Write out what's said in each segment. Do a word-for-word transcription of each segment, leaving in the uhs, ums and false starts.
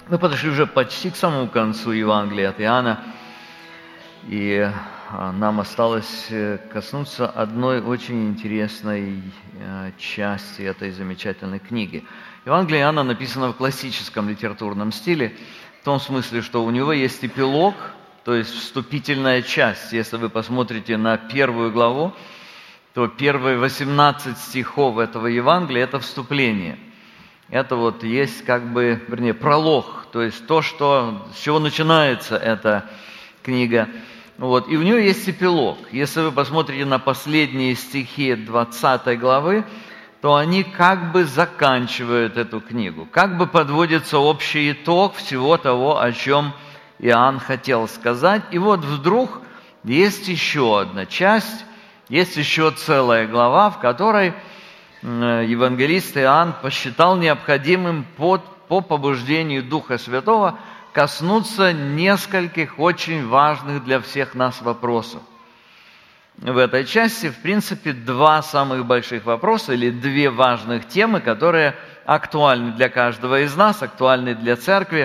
Мы подошли уже почти к самому концу Евангелия от Иоанна, и нам осталось коснуться одной очень интересной части этой замечательной книги. Евангелие Иоанна написано в классическом литературном стиле, в том смысле, что у него есть эпилог, то есть вступительная часть. Если вы посмотрите на первую главу, то первые восемнадцать стихов этого Евангелия – это вступление. Это вот есть как бы, вернее, пролог, то есть то, что, с чего начинается эта книга. Вот. И у нее есть эпилог. Если вы посмотрите на последние стихи двадцатой главы, то они как бы заканчивают эту книгу, как бы подводится общий итог всего того, о чем Иоанн хотел сказать. И вот вдруг есть еще одна часть, есть еще целая глава, в которой евангелист Иоанн посчитал необходимым под, по побуждению Духа Святого коснуться нескольких очень важных для всех нас вопросов. В этой части, в принципе, два самых больших вопроса или две важных темы, которые актуальны для каждого из нас, актуальны для церкви.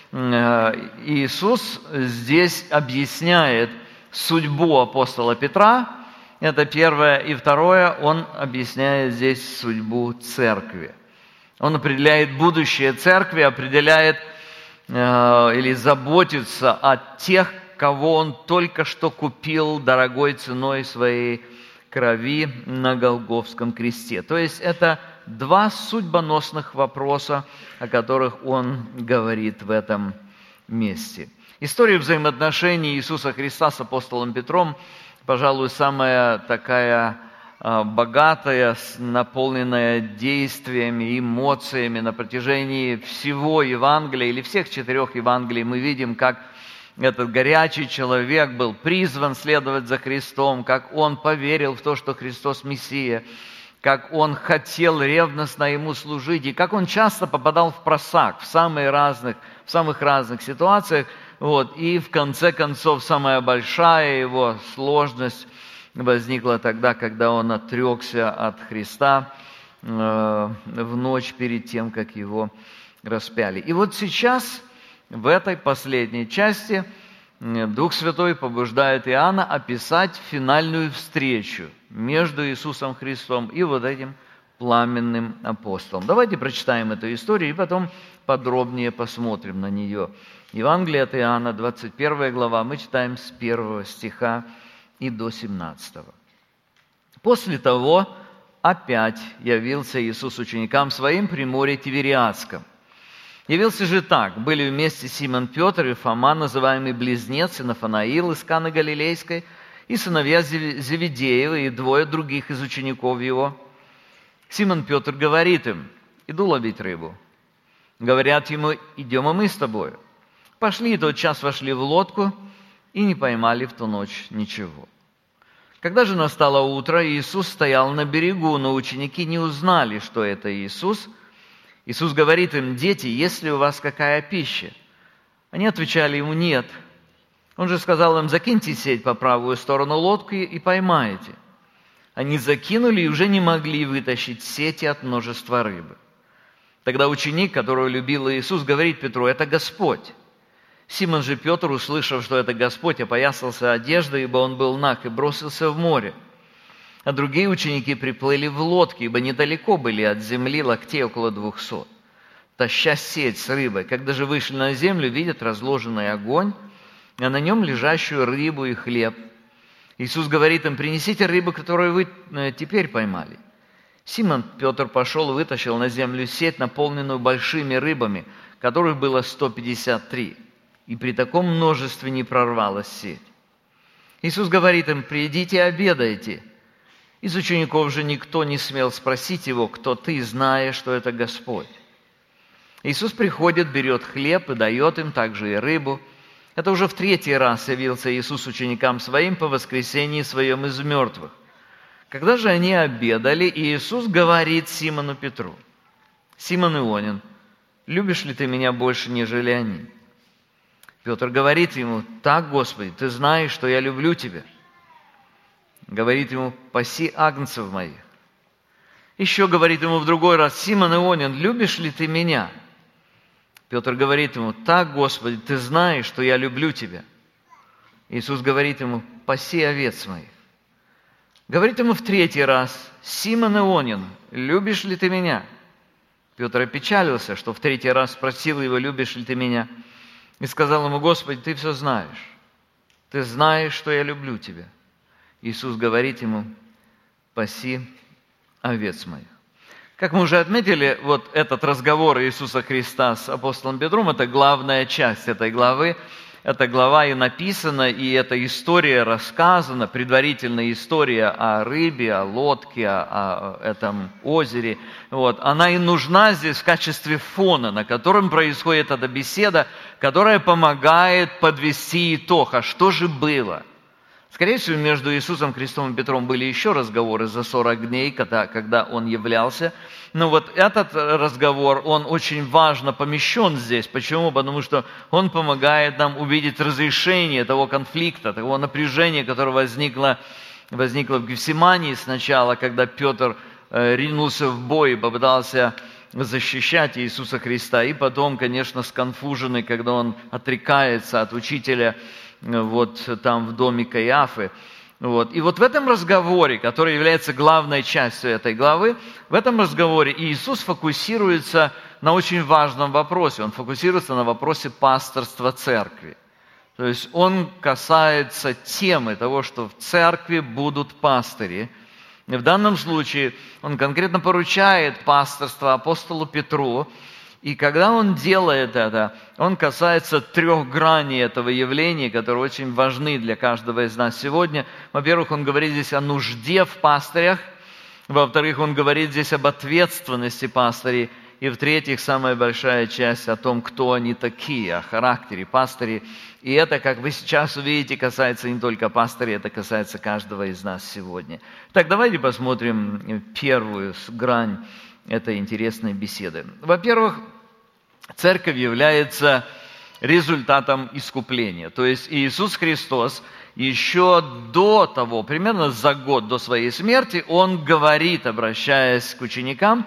Иисус здесь объясняет судьбу апостола Петра, это первое. И второе, он объясняет здесь судьбу церкви. Он определяет будущее церкви, определяет э, или заботится о тех, кого он только что купил дорогой ценой своей крови на Голгофском кресте. То есть это два судьбоносных вопроса, о которых он говорит в этом месте. История взаимоотношений Иисуса Христа с апостолом Петром, пожалуй, самая такая богатая, наполненная действиями, эмоциями на протяжении всего Евангелия или всех четырех Евангелий. Мы видим, как этот горячий человек был призван следовать за Христом, как он поверил в то, что Христос Мессия, как он хотел ревностно ему служить, и как он часто попадал в просак в, самых разных, в самых разных ситуациях. Вот. И в конце концов, самая большая его сложность возникла тогда, когда он отрекся от Христа э, в ночь перед тем, как его распяли. И вот сейчас, в этой последней части, Дух Святой побуждает Иоанна описать финальную встречу между Иисусом Христом и вот этим пламенным апостолом. Давайте прочитаем эту историю и потом подробнее посмотрим на нее. Евангелие от Иоанна, двадцать первая глава, мы читаем с первого стиха и до семнадцатого. «После того опять явился Иисус ученикам своим при море Тивериадском. Явился же так: были вместе Симон Петр и Фома, называемый Близнец, и Нафанаил из Каны Галилейской, и сыновья Зеведеевы, и двое других из учеников его. Симон Петр говорит им: иду ловить рыбу. Говорят ему: идем и мы с тобою. Пошли, и тот час вошли в лодку, и не поймали в ту ночь ничего. Когда же настало утро, Иисус стоял на берегу, но ученики не узнали, что это Иисус. Иисус говорит им: дети, есть ли у вас какая пища? Они отвечали ему: нет. Он же сказал им: закиньте сеть по правую сторону лодки и поймаете. Они закинули и уже не могли вытащить сети от множества рыбы. Тогда ученик, которого любил Иисус, говорит Петру: это Господь. Симон же Петр, услышав, что это Господь, опоясался одеждой, ибо он был наг, и бросился в море. А другие ученики приплыли в лодке, ибо недалеко были от земли, локтей около двухсот, таща сеть с рыбой. Когда же вышли на землю, видят разложенный огонь, а на нем лежащую рыбу и хлеб. Иисус говорит им: принесите рыбу, которую вы теперь поймали. Симон Петр пошел и вытащил на землю сеть, наполненную большими рыбами, которых было сто пятьдесят три. И при таком множестве не прорвалась сеть. Иисус говорит им: придите, обедайте. Из учеников же никто не смел спросить его: кто ты, зная, что это Господь. Иисус приходит, берет хлеб и дает им также и рыбу. Это уже в третий раз явился Иисус ученикам своим по воскресении своем из мертвых. Когда же они обедали, Иисус говорит Симону Петру: Симон Ионин, любишь ли ты меня больше, нежели они? Петр говорит ему: так, Господи, ты знаешь, что я люблю тебя. Говорит ему: паси агнцев моих. Еще говорит ему в другой раз: Симон Ионин, любишь ли ты меня? Петр говорит ему: так, Господи, Ты знаешь, что я люблю Тебя. Иисус говорит ему: паси овец моих. Говорит ему в третий раз: Симон Ионин, любишь ли ты меня? Петр опечалился, что в третий раз спросил его: любишь ли ты меня? И сказал ему: Господи, Ты все знаешь. Ты знаешь, что я люблю Тебя. Иисус говорит ему: паси овец моих. Как мы уже отметили, вот этот разговор Иисуса Христа с апостолом Петром – это главная часть этой главы. Эта глава и написана, и эта история рассказана, предварительная история о рыбе, о лодке, о, о этом озере. Вот. Она и нужна здесь в качестве фона, на котором происходит эта беседа, которая помогает подвести итог. А что же было? Скорее всего, между Иисусом Христом и Петром были еще разговоры за сорок дней, когда, когда Он являлся. Но вот этот разговор, он очень важно помещен здесь. Почему? Потому что он помогает нам увидеть разрешение того конфликта, того напряжения, которое возникло, возникло в Гефсимании сначала, когда Петр ринулся в бой и попытался защищать Иисуса Христа. И потом, конечно, сконфуженный, когда он отрекается от учителя, вот там в доме Каиафы. Вот. И вот в этом разговоре, который является главной частью этой главы, в этом разговоре Иисус фокусируется на очень важном вопросе. Он фокусируется на вопросе пасторства церкви. То есть он касается темы того, что в церкви будут пастыри. И в данном случае он конкретно поручает пасторство апостолу Петру. И когда он делает это, он касается трех граней этого явления, которые очень важны для каждого из нас сегодня. Во-первых, он говорит здесь о нужде в пастырях. Во-вторых, он говорит здесь об ответственности пастырей. И в-третьих, самая большая часть о том, кто они такие, о характере пастырей. И это, как вы сейчас увидите, касается не только пастырей, это касается каждого из нас сегодня. Так, давайте посмотрим первую грань этой интересной беседы. Во-первых, церковь является результатом искупления. То есть Иисус Христос еще до того, примерно за год до своей смерти, Он говорит, обращаясь к ученикам,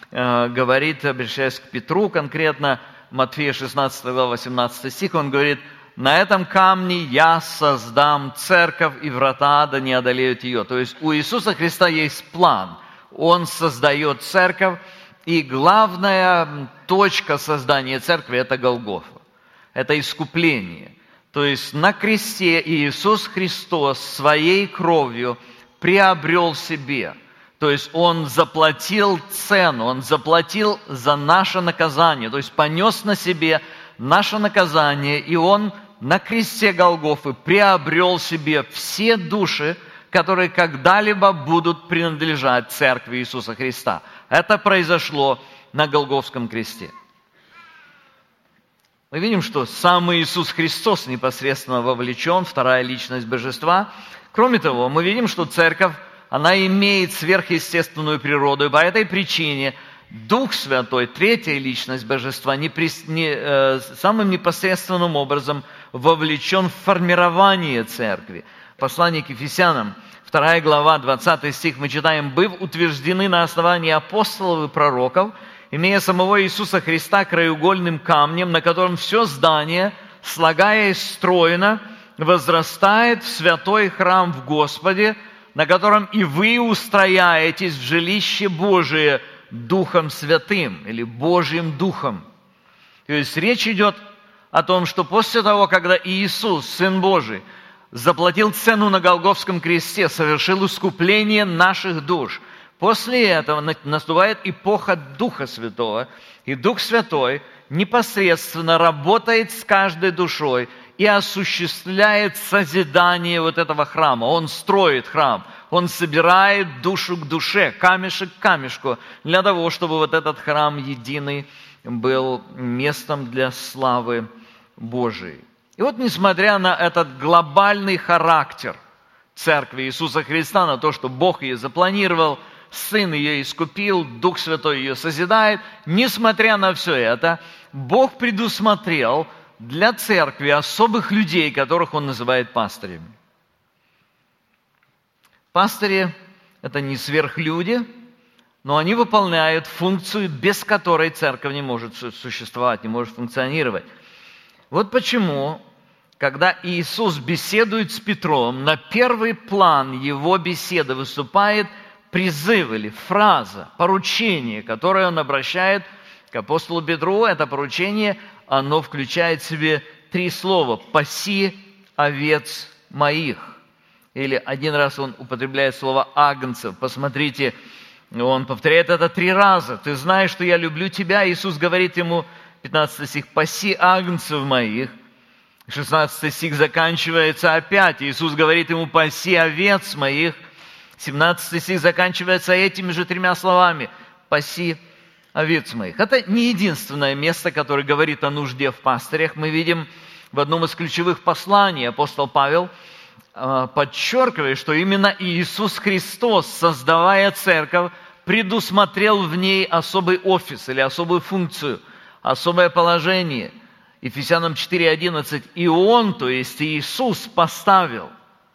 э, говорит, обращаясь к Петру конкретно, Матфея шестнадцатая глава, восемнадцатый стих, Он говорит: «На этом камне я создам церковь, и врата да не одолеют ее». То есть у Иисуса Христа есть план. Он создает церковь, и главная точка создания церкви – это Голгофа, это искупление. То есть на кресте Иисус Христос своей кровью приобрел себе. То есть Он заплатил цену, Он заплатил за наше наказание, то есть понес на себе наше наказание, и Он на кресте Голгофы приобрел себе все души, которые когда-либо будут принадлежать церкви Иисуса Христа. Это произошло на Голгофском кресте. Мы видим, что сам Иисус Христос непосредственно вовлечен, вторая личность божества. Кроме того, мы видим, что церковь, она имеет сверхъестественную природу, и по этой причине Дух Святой, третья личность божества, не, не, э, самым непосредственным образом вовлечен в формирование церкви. Послание к Ефесянам, вторая глава, двадцатый стих, мы читаем: «Быв утверждены на основании апостолов и пророков, имея самого Иисуса Христа краеугольным камнем, на котором все здание, слагаясь стройно, возрастает в святой храм в Господе, на котором и вы устрояетесь в жилище Божие Духом Святым» или Божьим Духом. То есть речь идет о том, что после того, когда Иисус, Сын Божий, заплатил цену на Голгофском кресте, совершил искупление наших душ. После этого наступает эпоха Духа Святого, и Дух Святой непосредственно работает с каждой душой и осуществляет созидание вот этого храма. Он строит храм, он собирает душу к душе, камешек к камешку, для того, чтобы вот этот храм единый был местом для славы Божией. И вот несмотря на этот глобальный характер Церкви Иисуса Христа, на то, что Бог ее запланировал, Сын ее искупил, Дух Святой ее созидает, несмотря на все это, Бог предусмотрел для Церкви особых людей, которых Он называет пастырями. Пастыри – это не сверхлюди, но они выполняют функцию, без которой церковь не может существовать, не может функционировать. Вот почему, когда Иисус беседует с Петром, на первый план его беседы выступает призыв или фраза, поручение, которое он обращает к апостолу Петру. Это поручение, оно включает в себе три слова: «паси овец моих». Или один раз он употребляет слово «агнцев». Посмотрите, он повторяет это три раза. «Ты знаешь, что я люблю тебя». Иисус говорит ему, пятнадцатый стих, «паси агнцев моих». шестнадцатый стих заканчивается опять. Иисус говорит ему: «паси овец моих». семнадцатый стих заканчивается этими же тремя словами: «паси овец моих». Это не единственное место, которое говорит о нужде в пастырях. Мы видим в одном из ключевых посланий апостол Павел подчеркивает, что именно Иисус Христос, создавая церковь, предусмотрел в ней особый офис или особую функцию, особое положение. Ефесянам четыре одиннадцать. И Он, то есть Иисус, поставил.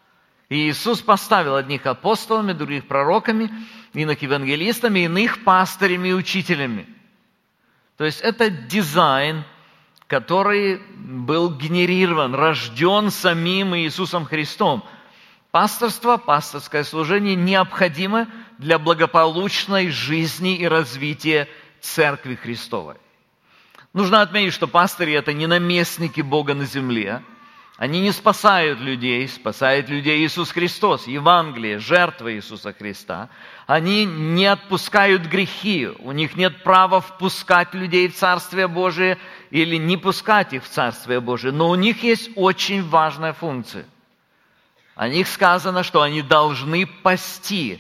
И Иисус поставил одних апостолами, других пророками, иных евангелистами, иных пастырями и учителями. То есть это дизайн, который был генерирован, рожден самим Иисусом Христом. Пасторство, пасторское служение необходимо для благополучной жизни и развития Церкви Христовой. Нужно отметить, что пастыри – это не наместники Бога на земле. Они не спасают людей, спасает людей Иисус Христос, Евангелие, жертва Иисуса Христа. Они не отпускают грехи, у них нет права впускать людей в Царствие Божие или не пускать их в Царствие Божие, но у них есть очень важная функция. О них сказано, что они должны пасти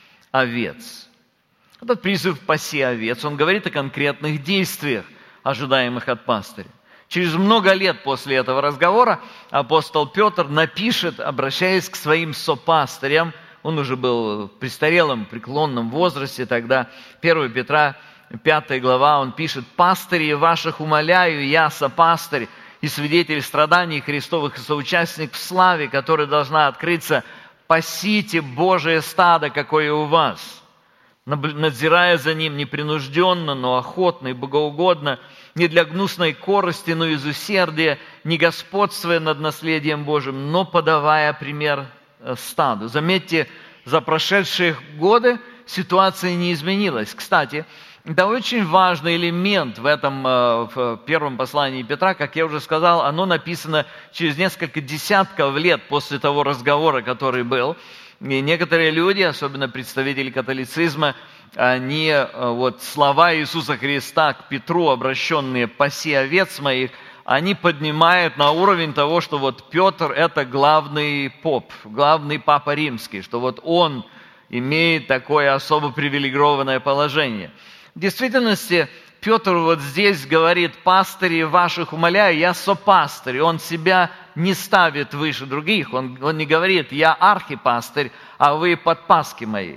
овец. Этот призыв «паси овец», он говорит о конкретных действиях, ожидаемых от пастыря. Через много лет после этого разговора апостол Петр напишет, обращаясь к своим сопастырям, он уже был в престарелом, преклонном возрасте тогда, первое Петра, пятая глава, он пишет: «Пастыри ваших умоляю, я, сопастырь и свидетель страданий Христовых и соучастник в славе, которая должна открыться, пасите Божие стадо, какое у вас, надзирая за ним непринужденно, но охотно и богоугодно, не для гнусной корости, но из усердия, не господствуя над наследием Божьим, но подавая пример стаду». Заметьте, за прошедшие годы ситуация не изменилась. Кстати, это очень важный элемент в этом в первом послании Петра, как я уже сказал, оно написано через несколько десятков лет после того разговора, который был. И некоторые люди, особенно представители католицизма, они вот слова Иисуса Христа к Петру, обращенные «паси овец моих», они поднимают на уровень того, что вот Петр – это главный поп, главный папа римский, что вот он имеет такое особо привилегированное положение. В действительности, Петр вот здесь говорит: «Пастыри ваших умоляю, я сопастырь». Он себя не ставит выше других. Он, он не говорит: «Я архипастырь, а вы подпаски мои».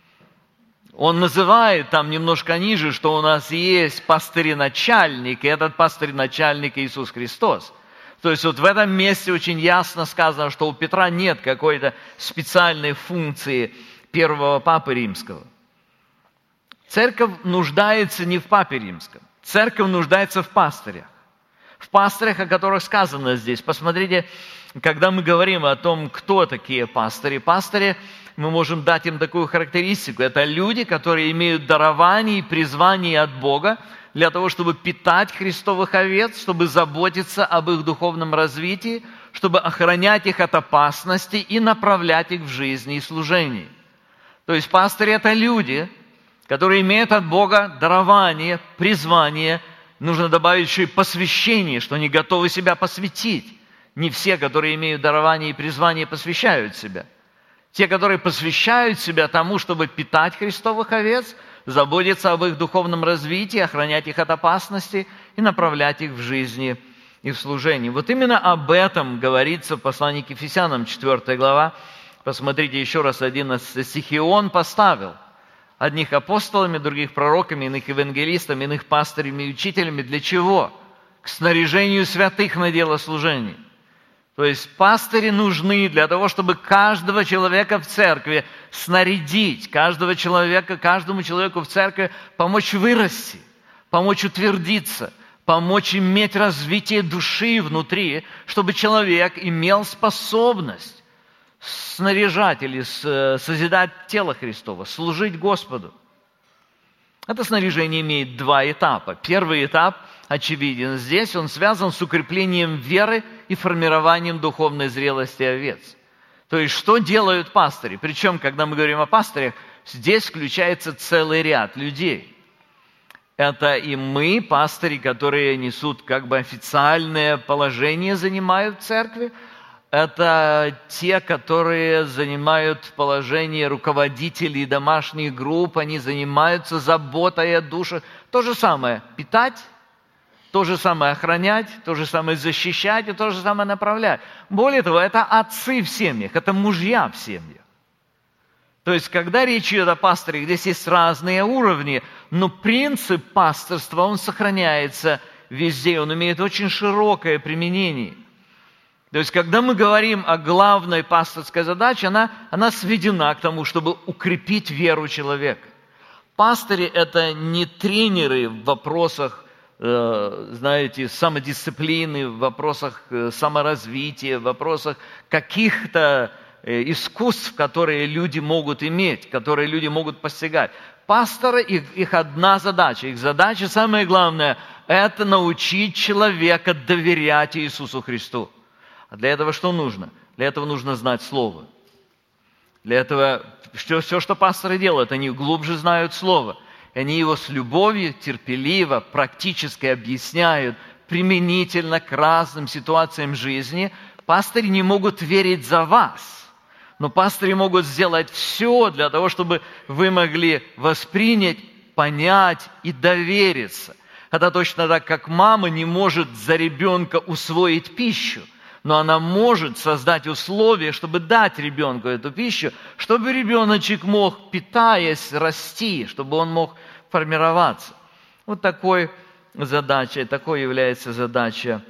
Он называет там немножко ниже, что у нас есть пастырь-начальник, и этот пастырь-начальник Иисус Христос. То есть вот в этом месте очень ясно сказано, что у Петра нет какой-то специальной функции первого папы римского. Церковь нуждается не в папе римском. Церковь нуждается в пастырях. В пастырях, о которых сказано здесь. Посмотрите, когда мы говорим о том, кто такие пастыри. Пастыри, мы можем дать им такую характеристику. Это люди, которые имеют дарование и призвание от Бога для того, чтобы питать христовых овец, чтобы заботиться об их духовном развитии, чтобы охранять их от опасности и направлять их в жизни и служении. То есть пастыри – это люди, которые имеют от Бога дарование, призвание, нужно добавить еще и посвящение, что они готовы себя посвятить. Не все, которые имеют дарование и призвание, посвящают себя. Те, которые посвящают себя тому, чтобы питать христовых овец, заботиться об их духовном развитии, охранять их от опасности и направлять их в жизни и в служении. Вот именно об этом говорится в послании к Ефесянам, четвёртая глава. Посмотрите еще раз одиннадцатый стих. «И Он поставил одних апостолами, других пророками, иных евангелистами, иных пастырями и учителями». Для чего? К снаряжению святых на дело служения. То То есть пастыри нужны для того, чтобы каждого человека в церкви снарядить, каждого человека, каждому человеку в церкви помочь вырасти, помочь утвердиться, помочь иметь развитие души внутри, чтобы человек имел способность снаряжать или созидать тело Христово, служить Господу. Это снаряжение имеет два этапа. Первый этап очевиден здесь, он связан с укреплением веры и формированием духовной зрелости овец. То есть, что делают пастыри? Причем, когда мы говорим о пастырях, здесь включается целый ряд людей. Это и мы, пастыри, которые несут как бы официальное положение, занимают в церкви. Это те, которые занимают положение руководителей домашних групп, они занимаются заботой о душе. То же самое питать, то же самое охранять, то же самое защищать и то же самое направлять. Более того, это отцы в семьях, это мужья в семьях. То есть, когда речь идет о пасторе, здесь есть разные уровни, но принцип пасторства, он сохраняется везде, он имеет очень широкое применение. То есть, когда мы говорим о главной пасторской задаче, она, она сведена к тому, чтобы укрепить веру человека. Пастыри – это не тренеры в вопросах, э, знаете, самодисциплины, в вопросах саморазвития, в вопросах каких-то искусств, которые люди могут иметь, которые люди могут постигать. Пасторы, их, их одна задача, их задача, самое главное, это научить человека доверять Иисусу Христу. А для этого что нужно? Для этого нужно знать Слово. Для этого все, все, что пасторы делают, они глубже знают Слово. И они его с любовью, терпеливо, практически объясняют, применительно к разным ситуациям жизни. Пастыри не могут верить за вас, но пастыри могут сделать все для того, чтобы вы могли воспринять, понять и довериться. Это точно так, как мама не может за ребенка усвоить пищу, но она может создать условия, чтобы дать ребенку эту пищу, чтобы ребеночек мог, питаясь, расти, чтобы он мог формироваться. Вот такой задачей, такой является задача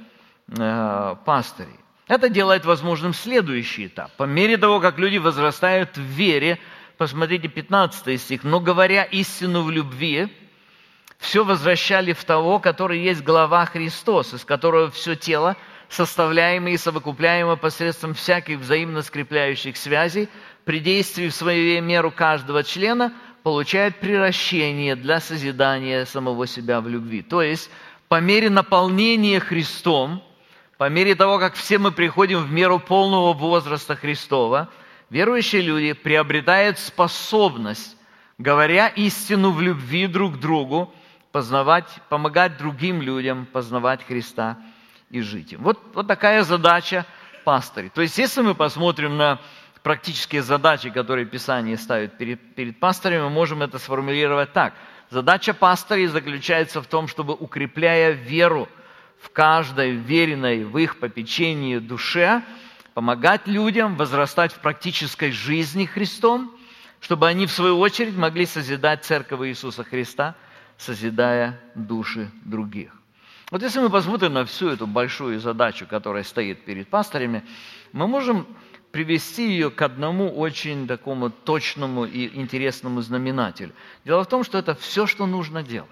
э, пастырей. Это делает возможным следующий этап. По мере того, как люди возрастают в вере, посмотрите пятнадцатый стих, «Но говоря истину в любви, все возвращали в того, который есть глава Христос, из которого все тело, составляемо и совокупляемо посредством всяких взаимно скрепляющих связей, при действии в свою меру каждого члена, получает приращение для созидания самого себя в любви». То есть, по мере наполнения Христом, по мере того, как все мы приходим в меру полного возраста Христова, верующие люди приобретают способность, говоря истину в любви друг к другу, познавать, помогать другим людям познавать Христа и жить им. Вот, вот такая задача пастырей. То есть, если мы посмотрим на практические задачи, которые Писание ставит перед, перед пастырями, мы можем это сформулировать так. Задача пастырей заключается в том, чтобы, укрепляя веру в каждой веренной в их попечении душе, помогать людям возрастать в практической жизни Христом, чтобы они, в свою очередь, могли созидать Церковь Иисуса Христа, созидая души других. Вот если мы посмотрим на всю эту большую задачу, которая стоит перед пастырями, мы можем привести ее к одному очень такому точному и интересному знаменателю. Дело в том, что это все, что нужно делать.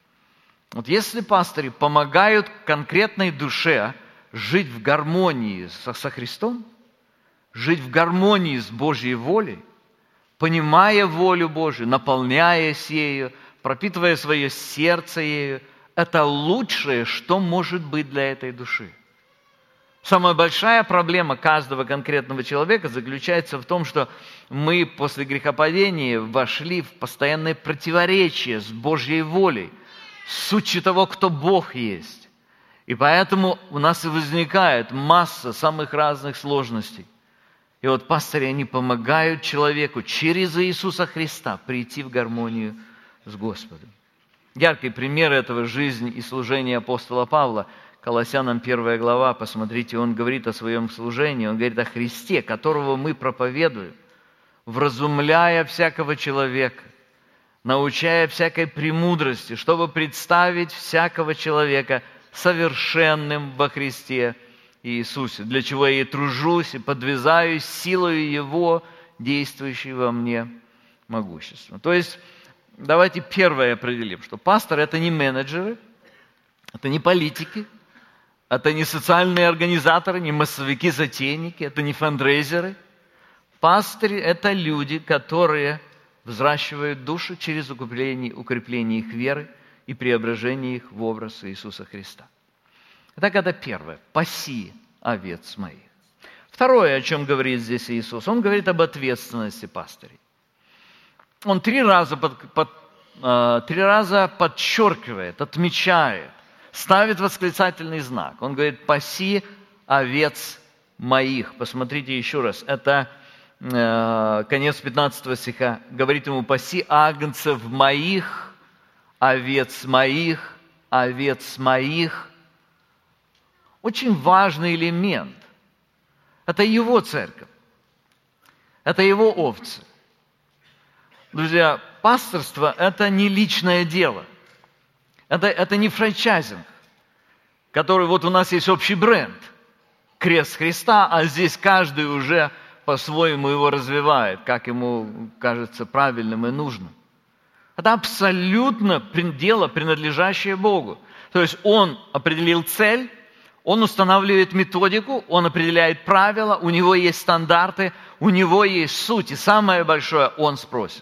Вот если пастыри помогают конкретной душе жить в гармонии со, со Христом, жить в гармонии с Божьей волей, понимая волю Божию, наполняясь ею, пропитывая свое сердце ею, это лучшее, что может быть для этой души. Самая большая проблема каждого конкретного человека заключается в том, что мы после грехопадения вошли в постоянное противоречие с Божьей волей, с сутью того, кто Бог есть. И поэтому у нас и возникает масса самых разных сложностей. И вот пастыри, они помогают человеку через Иисуса Христа прийти в гармонию с Господом. Яркий пример этого жизни и служения апостола Павла. Колоссянам первая глава, посмотрите, он говорит о своем служении, он говорит о Христе, которого мы проповедуем, вразумляя всякого человека, научая всякой премудрости, чтобы представить всякого человека совершенным во Христе Иисусе, для чего я и тружусь, и подвязаюсь силою Его, действующей во мне могуществом. То есть, давайте первое определим, что пастор – это не менеджеры, это не политики, это не социальные организаторы, не массовики-затейники, это не фандрейзеры. Пастыри – это люди, которые взращивают души через укрепление, укрепление их веры и преображение их в образ Иисуса Христа. Итак, это первое. «Паси овец моих». Второе, о чем говорит здесь Иисус, Он говорит об ответственности пастырей. Он три раза, под, под, э, три раза подчеркивает, отмечает, ставит восклицательный знак. Он говорит: «Паси овец моих». Посмотрите еще раз. Это э, конец пятнадцатого стиха. Говорит ему: «Паси агнцев моих, овец моих, овец моих». Очень важный элемент. Это Его церковь. Это Его овцы. Друзья, пасторство – это не личное дело. Это, это не франчайзинг, который вот у нас есть общий бренд, крест Христа, а здесь каждый уже по-своему его развивает, как ему кажется правильным и нужным. Это абсолютно дело, принадлежащее Богу. То есть Он определил цель, Он устанавливает методику, Он определяет правила, у Него есть стандарты, у Него есть суть. И самое большое Он спросит.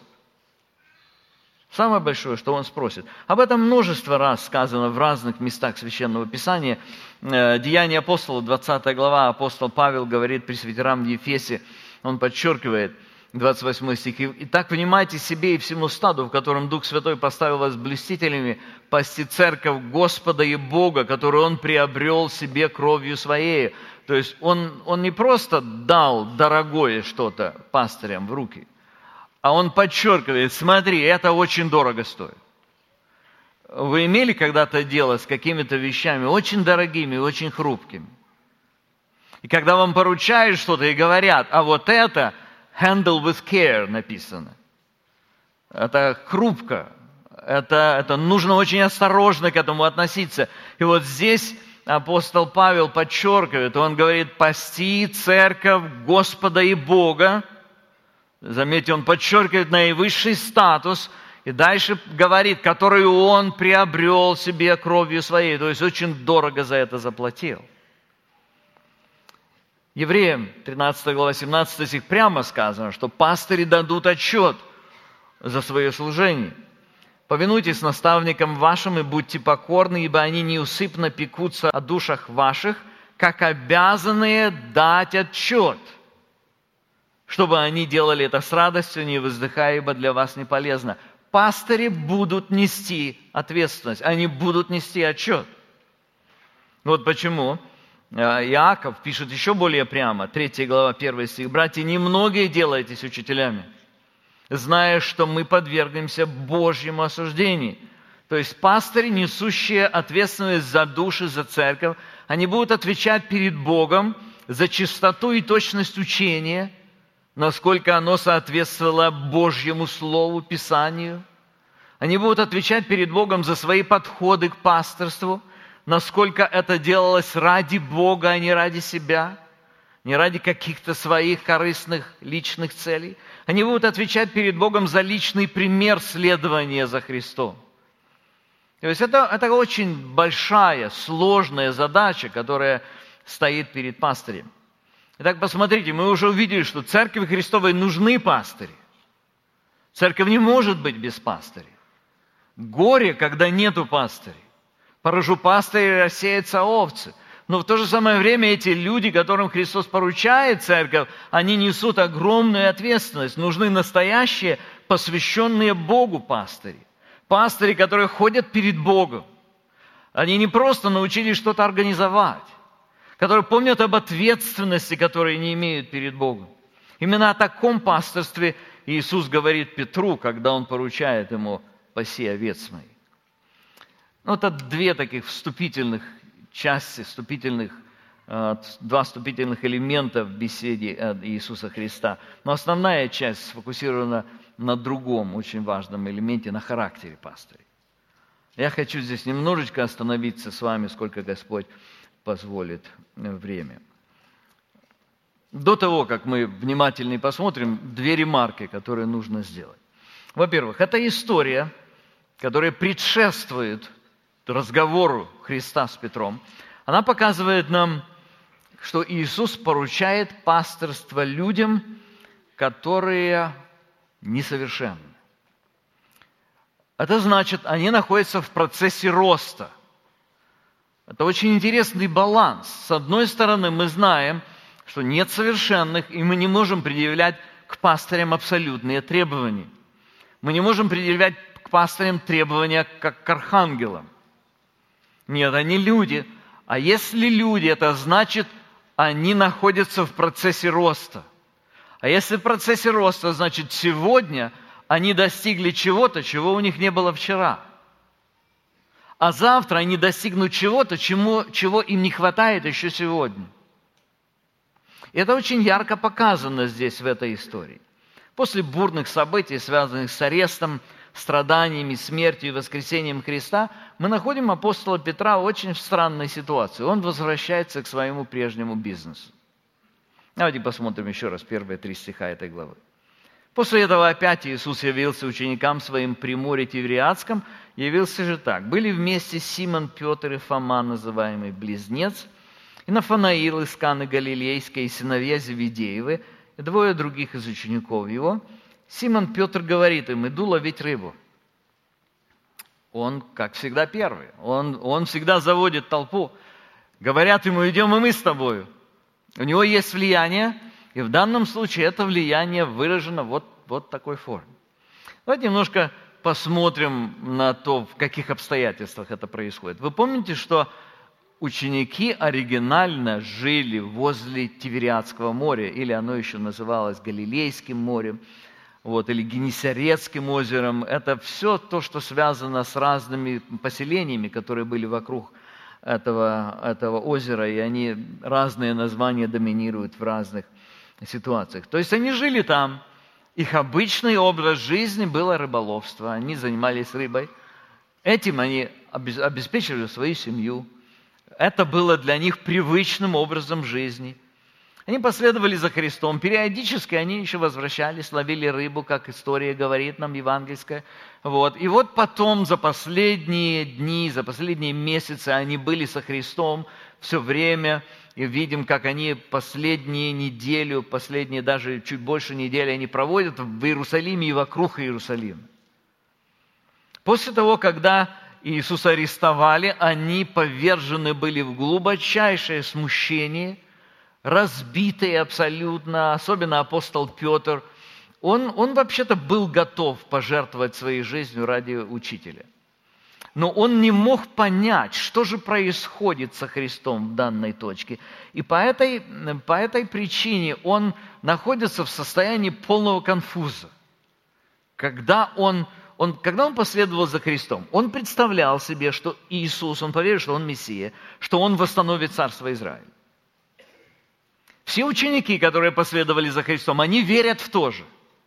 Самое большое, что Он спросит. Об этом множество раз сказано в разных местах Священного Писания. Деяния апостолов, двадцатая глава, апостол Павел говорит пресвитерам в Ефесе, он подчеркивает, двадцать восьмой стих: «Итак, внимайте себе и всему стаду, в котором Дух Святой поставил вас блюстителями, пасти церковь Господа и Бога, которую Он приобрел себе кровью Своей». То есть Он, он не просто дал дорогое что-то пастырям в руки, а Он подчеркивает: смотри, это очень дорого стоит. Вы имели когда-то дело с какими-то вещами очень дорогими, очень хрупкими? И когда вам поручают что-то и говорят: а вот это handle with care написано. Это хрупко. Это, это нужно очень осторожно к этому относиться. И вот здесь апостол Павел подчеркивает, он говорит: пасти церковь Господа и Бога. Заметьте, он подчеркивает наивысший статус, и дальше говорит, которую он приобрел себе кровью своей, то есть очень дорого за это заплатил. Евреям, тринадцатая глава, семнадцатый стих, прямо сказано, что пастыри дадут отчет за свое служение. «Повинуйтесь наставникам вашим и будьте покорны, ибо они неусыпно пекутся о душах ваших, как обязанные дать отчет, чтобы они делали это с радостью, не воздыхая, ибо для вас не полезно». Пастыри будут нести ответственность, они будут нести отчет. Вот почему Иаков пишет еще более прямо, третья глава, первый стих: «Братья, немногие делайтесь учителями, зная, что мы подвергнемся Божьему осуждению». То есть пастыри, несущие ответственность за души, за церковь, они будут отвечать перед Богом за чистоту и точность учения, насколько оно соответствовало Божьему Слову, Писанию. Они будут отвечать перед Богом за свои подходы к пасторству, насколько это делалось ради Бога, а не ради себя, не ради каких-то своих корыстных личных целей. Они будут отвечать перед Богом за личный пример следования за Христом. То есть это, это очень большая, сложная задача, которая стоит перед пастырем. Итак, посмотрите, мы уже увидели, что Церкви Христовой нужны пастыри. Церковь не может быть без пастырей. Горе, когда нету пастырей. Поражу пастырей, рассеются овцы. Но в то же самое время эти люди, которым Христос поручает церковь, они несут огромную ответственность. Нужны настоящие, посвященные Богу пастыри. Пастыри, которые ходят перед Богом. Они не просто научились что-то организовать, которые помнят об ответственности, которую они имеют перед Богом. Именно о таком пасторстве Иисус говорит Петру, когда Он поручает ему: «Паси овец моих». Ну, это две таких вступительных части, вступительных, два вступительных элемента в беседе Иисуса Христа. Но основная часть сфокусирована на другом очень важном элементе, на характере пастырей. Я хочу здесь немножечко остановиться с вами, сколько Господь позволит время. До того, как мы внимательнее посмотрим, две ремарки, которые нужно сделать. Во-первых, это история, которая предшествует разговору Христа с Петром. Она показывает нам, что Иисус поручает пастырство людям, которые несовершенны. Это значит, они находятся в процессе роста. Это очень интересный баланс. С одной стороны, мы знаем, что нет совершенных, и мы не можем предъявлять к пастырям абсолютные требования. Мы не можем предъявлять к пастырям требования как к архангелам. Нет, они люди. А если люди, это значит, они находятся в процессе роста. А если в процессе роста, значит, сегодня они достигли чего-то, чего у них не было вчера. А завтра они достигнут чего-то, чему, чего им не хватает еще сегодня. И это очень ярко показано здесь, в этой истории. После бурных событий, связанных с арестом, страданиями, смертью и воскресением Христа, мы находим апостола Петра очень в странной ситуации. Он возвращается к своему прежнему бизнесу. Давайте посмотрим еще раз первые три стиха этой главы. После этого опять Иисус явился ученикам своим при море Тивериадском. Явился же так. Были вместе Симон, Петр и Фома, называемый Близнец, и Нафанаил из Каны Галилейской, и сыновья Зеведеевы, и двое других из учеников его. Симон Петр говорит им: иду ловить рыбу. Он, как всегда, первый. Он, он всегда заводит толпу. Говорят ему: идем и мы с тобою. У него есть влияние, и в данном случае это влияние выражено вот, вот такой форме. Давайте немножко посмотрим на то, в каких обстоятельствах это происходит. Вы помните, что ученики оригинально жили возле Тивериадского моря, или оно еще называлось Галилейским морем, вот, или Генесарецким озером. Это все то, что связано с разными поселениями, которые были вокруг этого, этого озера, и они, разные названия доминируют в разных ситуациях. То есть они жили там, их обычный образ жизни было рыболовство, они занимались рыбой, этим они обеспечивали свою семью, это было для них привычным образом жизни. Они последовали за Христом, периодически они еще возвращались, ловили рыбу, как история говорит нам евангельская. Вот. И вот потом, за последние дни, за последние месяцы они были со Христом все время, и видим, как они последние неделю, последние даже чуть больше недели они проводят в Иерусалиме и вокруг Иерусалима. После того, когда Иисуса арестовали, они повержены были в глубочайшее смущение, разбитые абсолютно, особенно апостол Петр. Он, он вообще-то был готов пожертвовать своей жизнью ради учителя. Но он не мог понять, что же происходит со Христом в данной точке. И по этой, по этой причине он находится в состоянии полного конфуза. Когда он, он, когда он последовал за Христом, он представлял себе, что Иисус, он поверил, что он Мессия, что он восстановит царство Израиля. Все ученики, которые последовали за Христом, они верят в то же.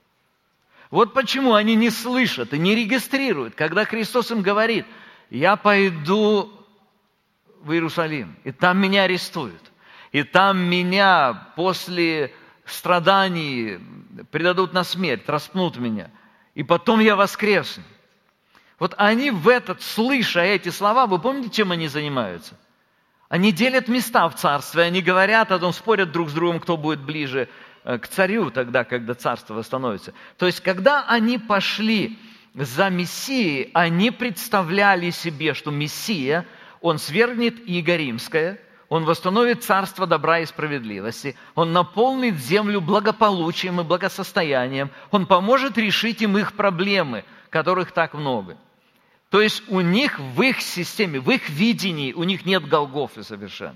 Вот почему они не слышат и не регистрируют, когда Христос им говорит: я пойду в Иерусалим, и там меня арестуют, и там меня после страданий предадут на смерть, распнут меня, и потом я воскресну. Вот они в этот, слыша эти слова, вы помните, чем они занимаются? Они делят места в царстве, они говорят, а потом спорят друг с другом, кто будет ближе к царю тогда, когда царство восстановится. То есть, когда они пошли за Мессией, они представляли себе, что Мессия, он свергнет иго римское, он восстановит царство добра и справедливости, он наполнит землю благополучием и благосостоянием, он поможет решить им их проблемы, которых так много. То есть у них в их системе, в их видении, у них нет Голгофы совершенно.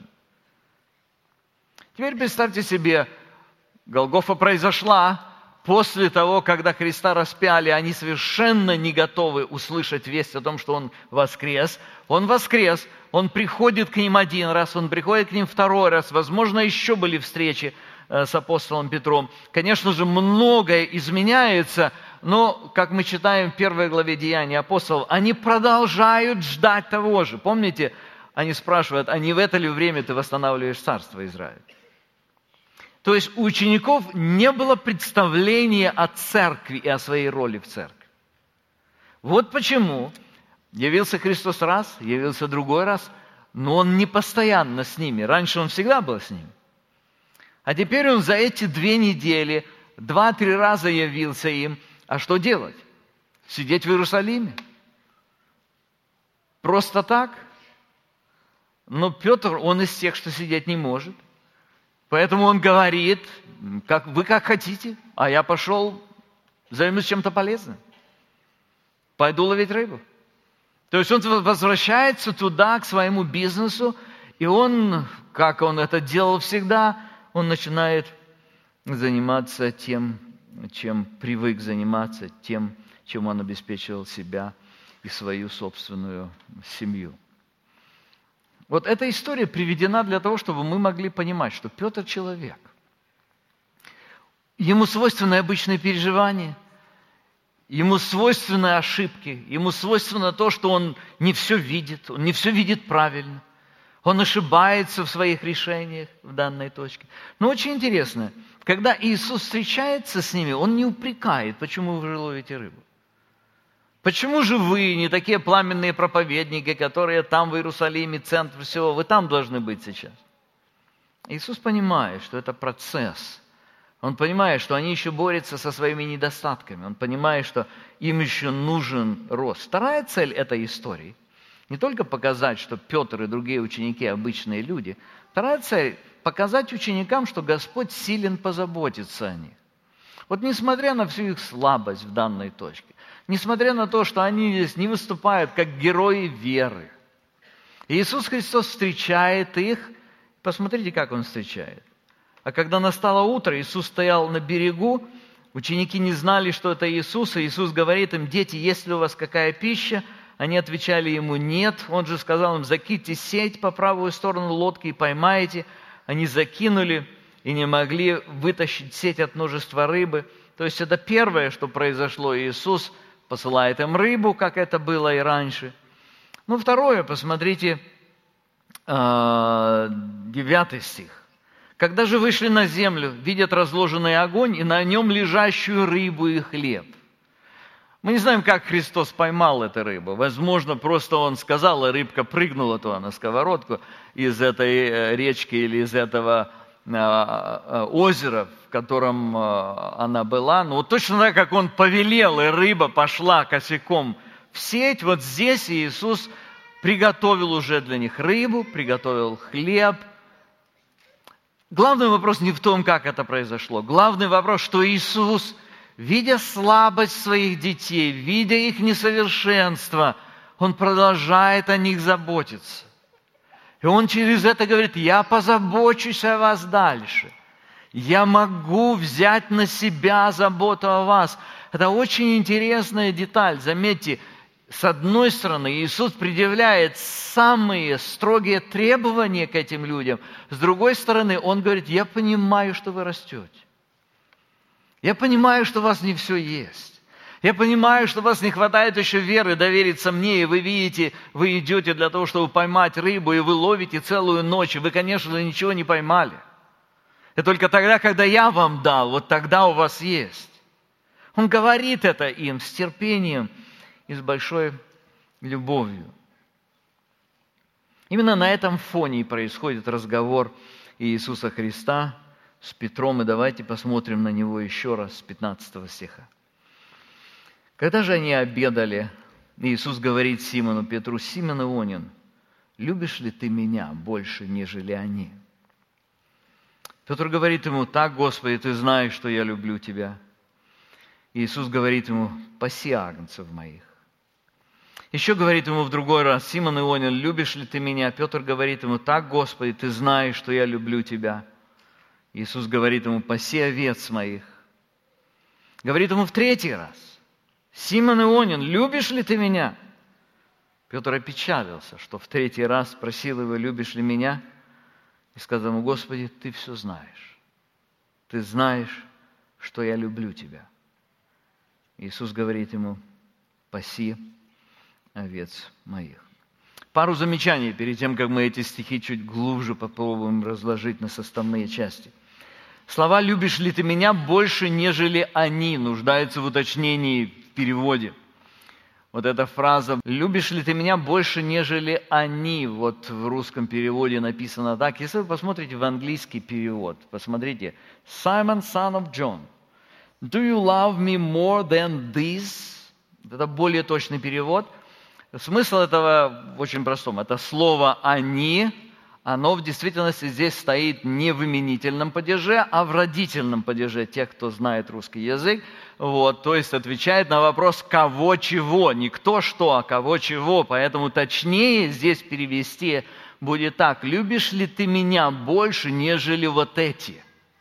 Теперь представьте себе, Голгофа произошла после того, когда Христа распяли, они совершенно не готовы услышать весть о том, что Он воскрес. Он воскрес, Он приходит к ним один раз, Он приходит к ним второй раз. Возможно, еще были встречи с апостолом Петром. Конечно же, многое изменяется, но, как мы читаем в первой главе Деяний апостолов, они продолжают ждать того же. Помните, они спрашивают, а не в это ли время ты восстанавливаешь царство Израиля? То есть у учеников не было представления о церкви и о своей роли в церкви. Вот почему явился Христос раз, явился другой раз, но Он не постоянно с ними. Раньше Он всегда был с ними. А теперь Он за эти две недели два-три раза явился им. А что делать? Сидеть в Иерусалиме? Просто так? Но Петр, он из тех, что сидеть не может. Поэтому он говорит, как, вы как хотите, а я пошел займусь чем-то полезным. Пойду ловить рыбу. То есть он возвращается туда, к своему бизнесу, и он, как он это делал всегда, он начинает заниматься тем, чем привык заниматься, тем, чем он обеспечивал себя и свою собственную семью. Вот эта история приведена для того, чтобы мы могли понимать, что Петр человек. Ему свойственны обычные переживания, ему свойственны ошибки, ему свойственно то, что он не все видит, он не все видит правильно, он ошибается в своих решениях в данной точке. Но очень интересно, когда Иисус встречается с ними, он не упрекает, почему вы ловите рыбу. Почему же вы не такие пламенные проповедники, которые там в Иерусалиме, центр всего, вы там должны быть сейчас? Иисус понимает, что это процесс. Он понимает, что они еще борются со своими недостатками. Он понимает, что им еще нужен рост. Вторая цель этой истории – не только показать, что Петр и другие ученики – обычные люди. Вторая цель – показать ученикам, что Господь силен позаботиться о них. Вот несмотря на всю их слабость в данной точке, несмотря на то, что они здесь не выступают как герои веры, Иисус Христос встречает их. Посмотрите, как Он встречает. А когда настало утро, Иисус стоял на берегу, ученики не знали, что это Иисус, и Иисус говорит им: дети, есть ли у вас какая пища? Они отвечали Ему: нет. Он же сказал им: закиньте сеть по правую сторону лодки и поймаете. Они закинули и не могли вытащить сеть от множества рыбы. То есть это первое, что произошло. Иисус посылает им рыбу, как это было и раньше. Ну, второе, посмотрите, девятый стих. Когда же вышли на землю, видят разложенный огонь и на нем лежащую рыбу и хлеб. Мы не знаем, как Христос поймал эту рыбу. Возможно, просто Он сказал, и рыбка прыгнула туда на сковородку из этой речки или из этого озера, в котором она была. Но вот точно так, как Он повелел, и рыба пошла косяком в сеть, вот здесь Иисус приготовил уже для них рыбу, приготовил хлеб. Главный вопрос не в том, как это произошло. Главный вопрос, что Иисус, видя слабость своих детей, видя их несовершенство, Он продолжает о них заботиться. И Он через это говорит: я позабочусь о вас дальше. Я могу взять на себя заботу о вас. Это очень интересная деталь. Заметьте, с одной стороны, Иисус предъявляет самые строгие требования к этим людям. С другой стороны, Он говорит: я понимаю, что вы растете. Я понимаю, что у вас не все есть. Я понимаю, что у вас не хватает еще веры довериться мне, и вы видите, вы идете для того, чтобы поймать рыбу, и вы ловите целую ночь, и вы, конечно, ничего не поймали. И только тогда, когда я вам дал, вот тогда у вас есть. Он говорит это им с терпением и с большой любовью. Именно на этом фоне и происходит разговор Иисуса Христа с Петром, и давайте посмотрим на него еще раз с пятнадцатого стиха. Когда же они обедали, Иисус говорит Симону Петру: Симон Ионин, любишь ли ты меня больше, нежели они? Петр говорит ему: так, Господи, ты знаешь, что я люблю тебя. Иисус говорит ему: паси агнцев моих. Еще говорит ему в другой раз: Симон Ионин, любишь ли ты меня? Петр говорит ему: так, Господи, ты знаешь, что я люблю тебя. Иисус говорит ему: паси овец моих. Говорит ему в третий раз: Симон Ионин, любишь ли ты меня? Петр опечалился, что в третий раз спросил его: любишь ли меня? И сказал ему: Господи, ты все знаешь. Ты знаешь, что я люблю тебя. Иисус говорит ему: паси овец моих. Пару замечаний перед тем, как мы эти стихи чуть глубже попробуем разложить на составные части. Слова «любишь ли ты меня» больше, нежели они, нуждаются в уточнении в переводе. Вот эта фраза «любишь ли ты меня» больше, нежели они, вот в русском переводе написано так. Если вы посмотрите в английский перевод, посмотрите, Simon, son of John, do you love me more than this? Это более точный перевод. Смысл этого очень простом. Это слово «они», оно в действительности здесь стоит не в именительном падеже, а в родительном падеже тех, кто знает русский язык. Вот, то есть отвечает на вопрос «кого чего», не кто что, а кого чего. Поэтому точнее здесь перевести будет так: «Любишь ли ты меня больше, нежели вот эти?»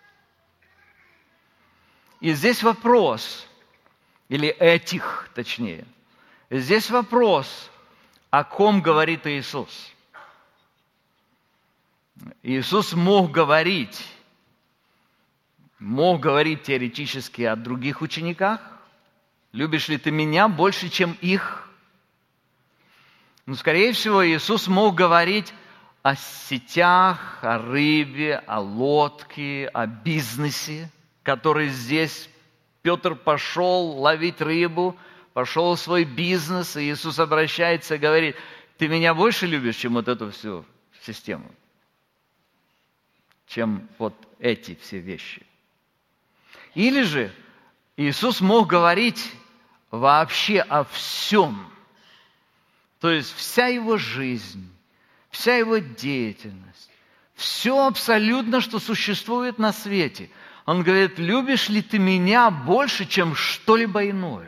И здесь вопрос, или этих точнее, здесь вопрос, о ком говорит Иисус. Иисус мог говорить, мог говорить теоретически о других учениках. Любишь ли ты меня больше, чем их? Но, скорее всего, Иисус мог говорить о сетях, о рыбе, о лодке, о бизнесе, который здесь Петр пошел ловить рыбу, пошел в свой бизнес, и Иисус обращается и говорит: ты меня больше любишь, чем вот эту всю систему? Чем вот эти все вещи. Или же Иисус мог говорить вообще о всем. То есть вся его жизнь, вся его деятельность, все абсолютно, что существует на свете. Он говорит: любишь ли ты меня больше, чем что-либо иное?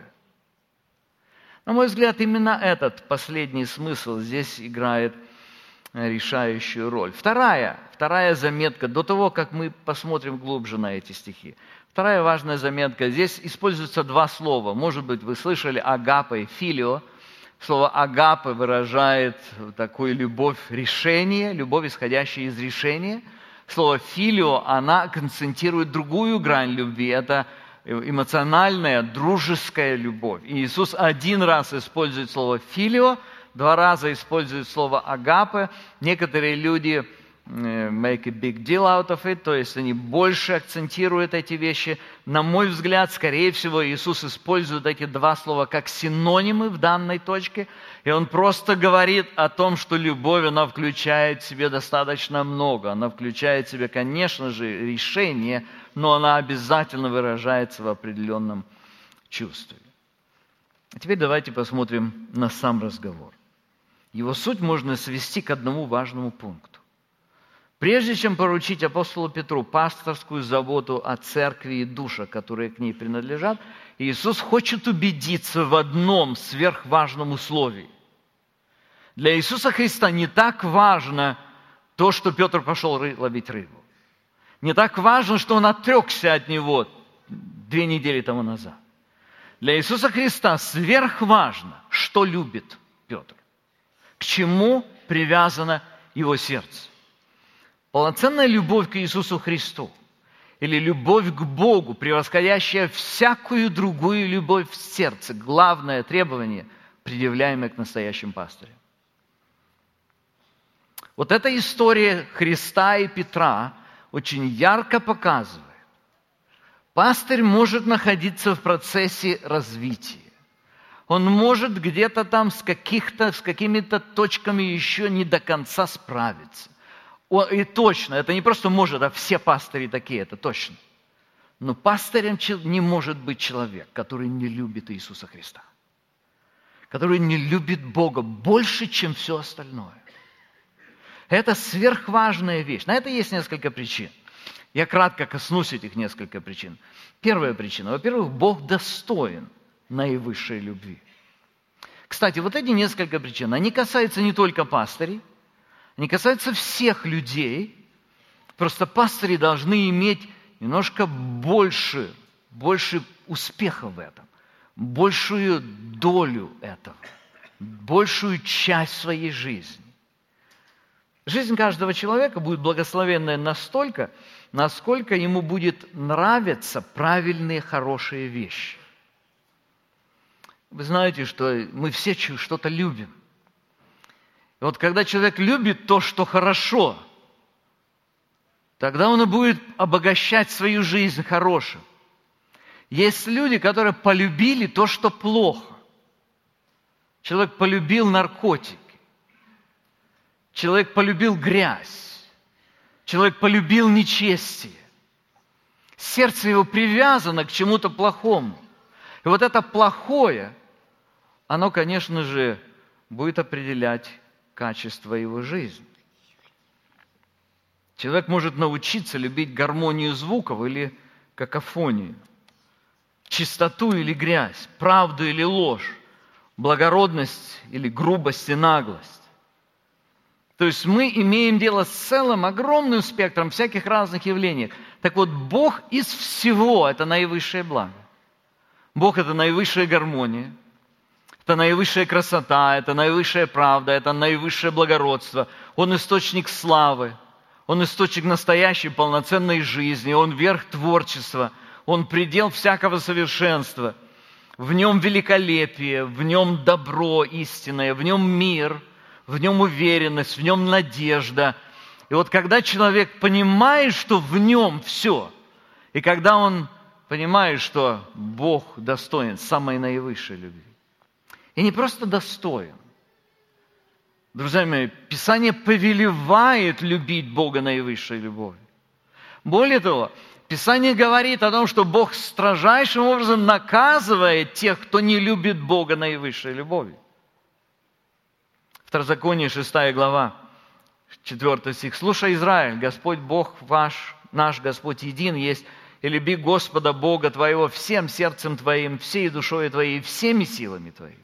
На мой взгляд, именно этот последний смысл здесь играет решающую роль. Вторая, вторая заметка, до того, как мы посмотрим глубже на эти стихи. Вторая важная заметка. Здесь используются два слова. Может быть, вы слышали агапе и филио. Слово агапе выражает такую любовь решения, любовь, исходящая из решения. Слово филио, она концентрирует другую грань любви. Это эмоциональная, дружеская любовь. И Иисус один раз использует слово филио, два раза используют слово агапе. Некоторые люди make a big deal out of it, то есть они больше акцентируют эти вещи. На мой взгляд, скорее всего, Иисус использует эти два слова как синонимы в данной точке, и Он просто говорит о том, что любовь, она включает в себе достаточно много. Она включает в себе, конечно же, решение, но она обязательно выражается в определенном чувстве. А теперь давайте посмотрим на сам разговор. Его суть можно свести к одному важному пункту. Прежде чем поручить апостолу Петру пасторскую заботу о церкви и душах, которые к ней принадлежат, Иисус хочет убедиться в одном сверхважном условии. Для Иисуса Христа не так важно то, что Петр пошел ловить рыбу. Не так важно, что он отрекся от него две недели тому назад. Для Иисуса Христа сверхважно, что любит Петр, к чему привязано его сердце. Полноценная любовь к Иисусу Христу или любовь к Богу, превосходящая всякую другую любовь в сердце, главное требование, предъявляемое к настоящим пастырям. Вот эта история Христа и Петра очень ярко показывает. Пастырь может находиться в процессе развития. Он может где-то там с, каких-то, с какими-то точками еще не до конца справиться. И точно, это не просто может, а все пастыри такие, это точно. Но пастырем не может быть человек, который не любит Иисуса Христа, который не любит Бога больше, чем все остальное. Это сверхважная вещь. На это есть несколько причин. Я кратко коснусь этих нескольких причин. Первая причина. Во-первых, Бог достоин наивысшей любви. Кстати, вот эти несколько причин, они касаются не только пастырей, они касаются всех людей. Просто пастыри должны иметь немножко больше, больше успеха в этом, большую долю этого, большую часть своей жизни. Жизнь каждого человека будет благословенная настолько, насколько ему будет нравиться правильные, хорошие вещи. Вы знаете, что мы все что-то любим. вот когда человек любит то, что хорошо, тогда он и будет обогащать свою жизнь хорошим. Есть люди, которые полюбили то, что плохо. Человек полюбил наркотики. Человек полюбил грязь. Человек полюбил нечестие. Сердце его привязано к чему-то плохому. И вот это плохое, оно, конечно же, будет определять качество его жизни. Человек может научиться любить гармонию звуков или какофонию, чистоту или грязь, правду или ложь, благородность или грубость и наглость. То есть мы имеем дело с целым огромным спектром всяких разных явлений. Так вот, Бог из всего – это наивысшее благо. Бог – это наивысшая гармония, это наивысшая красота, это наивысшая правда, это наивысшее благородство. Он источник славы, Он источник настоящей полноценной жизни, Он верх творчества, Он предел всякого совершенства. В Нем великолепие, в Нем добро истинное, в Нем мир, в Нем уверенность, в Нем надежда. И вот когда человек понимает, что в Нем все, и когда он понимает, что Бог достоин самой наивысшей любви, и не просто достоин. Друзья мои, Писание повелевает любить Бога наивысшей любовью. Более того, Писание говорит о том, что Бог строжайшим образом наказывает тех, кто не любит Бога наивысшей любовью. Второзаконие, шестая глава, четвёртый стих. «Слушай, Израиль, Господь Бог ваш, наш Господь един есть, и люби Господа Бога твоего всем сердцем твоим, всей душой твоей, всеми силами твоими».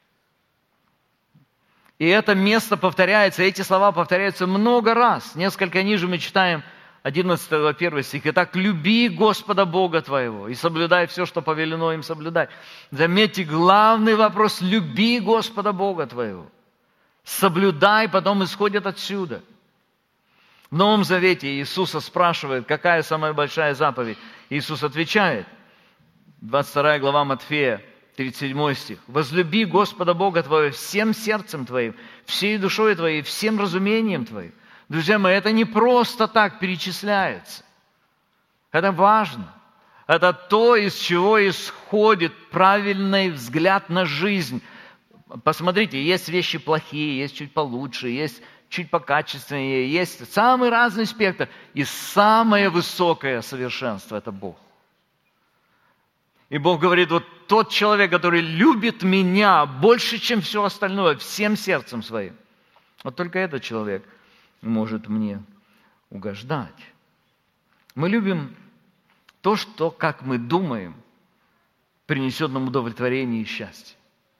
И это место повторяется, эти слова повторяются много раз. Несколько ниже мы читаем одиннадцатый глава, первый стих. «Итак, люби Господа Бога твоего и соблюдай все, что повелено им соблюдать». Заметьте, главный вопрос – люби Господа Бога твоего. Соблюдай, потом исходит отсюда. В Новом Завете Иисуса спрашивает, какая самая большая заповедь. Иисус отвечает, двадцать вторая глава Матфея, тридцать седьмой стих. «Возлюби Господа Бога твоего всем сердцем твоим, всей душой твоей, всем разумением твоим». Друзья мои, это не просто так перечисляется. Это важно. Это то, из чего исходит правильный взгляд на жизнь. Посмотрите, есть вещи плохие, есть чуть получше, есть чуть покачественнее, есть самый разный спектр. И самое высокое совершенство – это Бог. И Бог говорит, вот тот человек, который любит меня больше, чем все остальное, всем сердцем своим, вот только этот человек может мне угождать. Мы любим то, что, как мы думаем, принесет нам удовлетворение и счастье.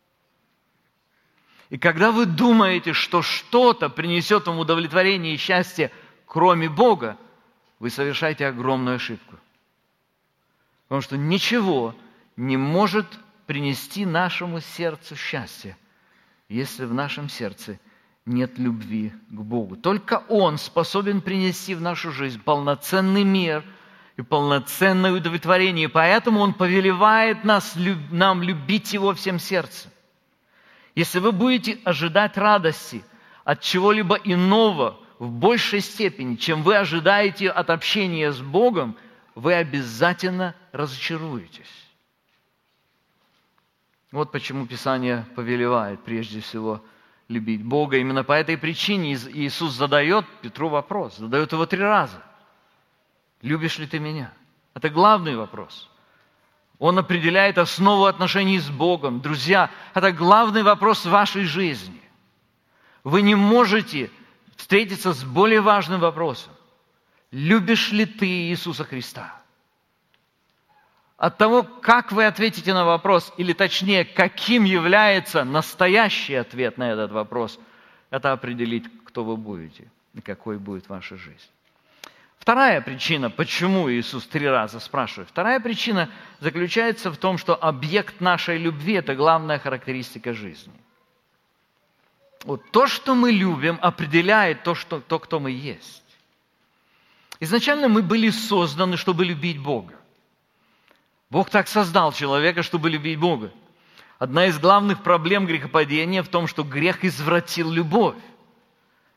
И когда вы думаете, что что-то принесет вам удовлетворение и счастье, кроме Бога, вы совершаете огромную ошибку. Потому что ничего не может принести нашему сердцу счастье, если в нашем сердце нет любви к Богу. Только Он способен принести в нашу жизнь полноценный мир и полноценное удовлетворение. Поэтому Он повелевает нас, нам любить Его всем сердцем. Если вы будете ожидать радости от чего-либо иного в большей степени, чем вы ожидаете от общения с Богом, вы обязательно разочаруетесь. Вот почему Писание повелевает прежде всего любить Бога. Именно по этой причине Иисус задает Петру вопрос, задает его три раза. Любишь ли ты меня? Это главный вопрос. Он определяет основу отношений с Богом. Друзья, это главный вопрос в вашей жизни. Вы не можете встретиться с более важным вопросом. Любишь ли ты Иисуса Христа? От того, как вы ответите на вопрос, или точнее, каким является настоящий ответ на этот вопрос, это определит, кто вы будете и какой будет ваша жизнь. Вторая причина, почему Иисус три раза спрашивает, вторая причина заключается в том, что объект нашей любви – это главная характеристика жизни. Вот то, что мы любим, определяет то, что, то, кто мы есть. Изначально мы были созданы, чтобы любить Бога. Бог так создал человека, чтобы любить Бога. Одна из главных проблем грехопадения в том, что грех извратил любовь.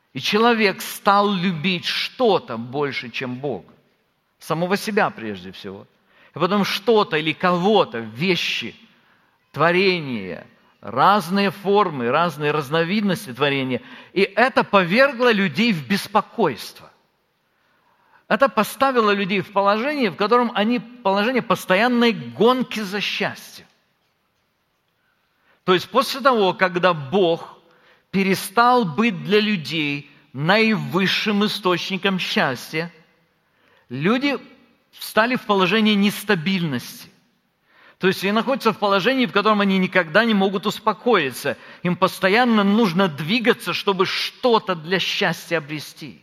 И человек стал любить что-то больше, чем Бога. Самого себя прежде всего. И потом что-то или кого-то, вещи, творения, разные формы, разные разновидности творения. И это повергло людей в беспокойство. Это поставило людей в положение, в котором они положение постоянной гонки за счастьем. То есть после того, когда Бог перестал быть для людей наивысшим источником счастья, люди стали в положении нестабильности. То есть они находятся в положении, в котором они никогда не могут успокоиться. Им постоянно нужно двигаться, чтобы что-то для счастья обрести.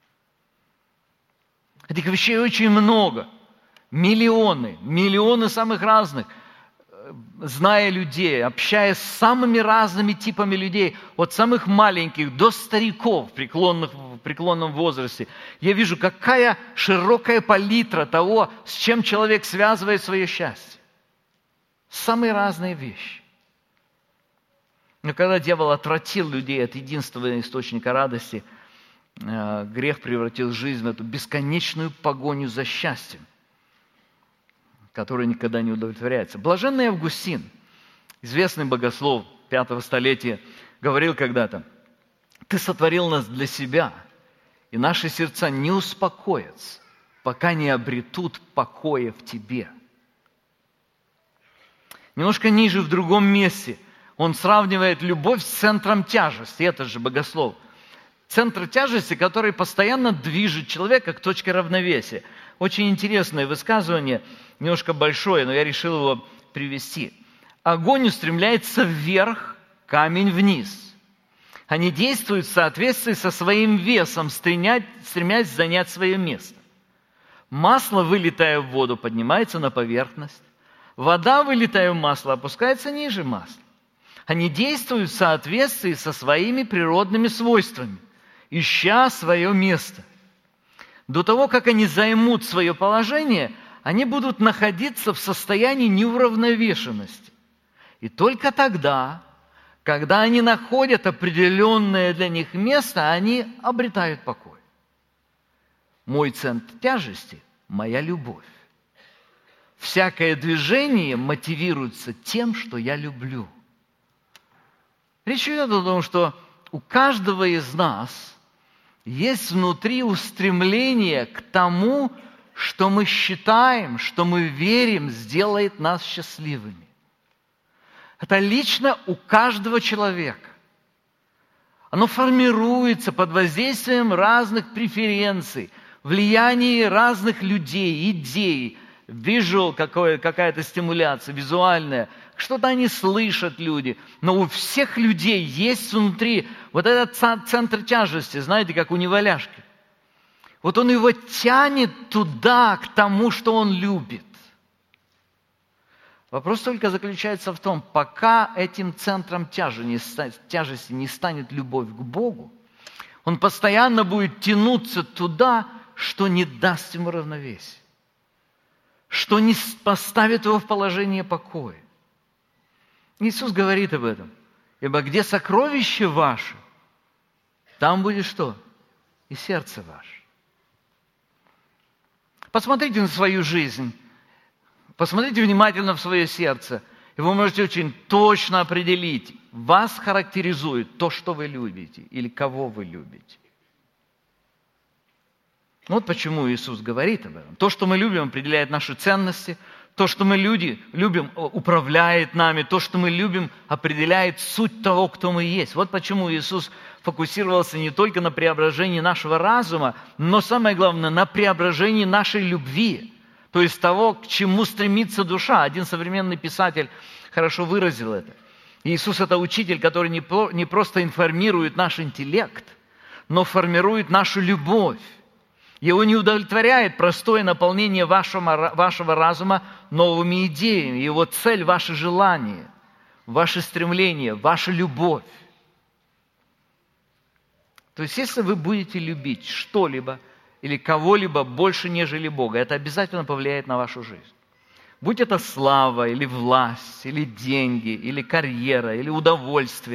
Этих вещей очень много. Миллионы, миллионы самых разных. Зная людей, общаясь с самыми разными типами людей, от самых маленьких до стариков преклонных, в преклонном возрасте, я вижу, какая широкая палитра того, с чем человек связывает свое счастье. Самые разные вещи. Но когда дьявол отвратил людей от единственного источника радости, грех превратил жизнь в эту бесконечную погоню за счастьем, который никогда не удовлетворяется. Блаженный Августин, известный богослов пятого столетия, говорил когда-то: «Ты сотворил нас для себя, и наши сердца не успокоятся, пока не обретут покоя в Тебе». Немножко ниже, в другом месте, он сравнивает любовь с центром тяжести. Это же богослов. Центр тяжести, который постоянно движет человека к точке равновесия. Очень интересное высказывание, немножко большое, но я решил его привести. Огонь устремляется вверх, камень вниз. Они действуют в соответствии со своим весом, стремясь, стремясь занять свое место. Масло, вылетая в воду, поднимается на поверхность. Вода, вылетая в масло, опускается ниже масла. Они действуют в соответствии со своими природными свойствами, ища свое место. До того, как они займут свое положение, они будут находиться в состоянии неуравновешенности. И только тогда, когда они находят определенное для них место, они обретают покой. Мой центр тяжести – моя любовь. Всякое движение мотивируется тем, что я люблю. Речь идет о том, что у каждого из нас есть внутри устремление к тому, что мы считаем, что мы верим, сделает нас счастливыми. Это лично у каждого человека. Оно формируется под воздействием разных преференций, влияния разных людей, идей, визуал, какая-то стимуляция визуальная, что-то они слышат люди, но у всех людей есть внутри вот этот центр тяжести, знаете, как у неваляшки. Вот он его тянет туда, к тому, что он любит. Вопрос только заключается в том, пока этим центром тяжести не станет любовь к Богу, он постоянно будет тянуться туда, что не даст ему равновесия, что не поставит его в положение покоя. Иисус говорит об этом. Ибо где сокровище ваше, там будет что? И сердце ваше. Посмотрите на свою жизнь. Посмотрите внимательно в свое сердце. И вы можете очень точно определить, вас характеризует то, что вы любите, или кого вы любите. Вот почему Иисус говорит об этом. То, что мы любим, определяет наши ценности. То, что мы люди, любим, управляет нами. То, что мы любим, определяет суть того, кто мы есть. Вот почему Иисус фокусировался не только на преображении нашего разума, но самое главное, на преображении нашей любви. То есть того, к чему стремится душа. Один современный писатель хорошо выразил это. Иисус – это учитель, который не просто информирует наш интеллект, но формирует нашу любовь. Его не удовлетворяет простое наполнение вашего, вашего разума новыми идеями. Его цель – ваше желание, ваше стремление, ваша любовь. То есть, если вы будете любить что-либо или кого-либо больше, нежели Бога, это обязательно повлияет на вашу жизнь. Будь это слава, или власть, или деньги, или карьера, или удовольствие,